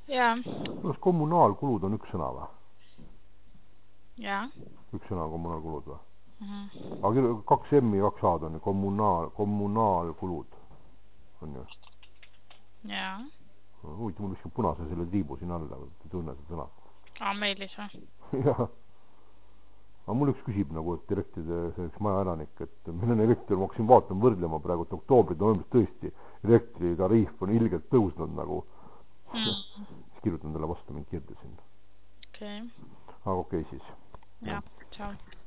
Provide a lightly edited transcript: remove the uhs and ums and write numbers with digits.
Jaa. Kas kommunaalkulud on üks sõna või? Jaa. Üks sõna on kommunaalkulud või? Mhm. Aga 2 M-i 2 A-d on ju kommunaalkulud. On ju? Jaa. Huvitav, mul viskab punase selle tiibu siin alla, et tunne see sõna. Meilis või? Jah. Aga mul üks küsib nagu, et direktide selleks maja elanik, et meil on elektri, ma hakkasin vaatama võrdlema praegu, et oktoobrit novembris tõesti elektritariif on ilgelt tõusnud nagu. Siis kirjutan talle vastu, mind kirdasin. Okei. Aga okei siis. Jah, tšau.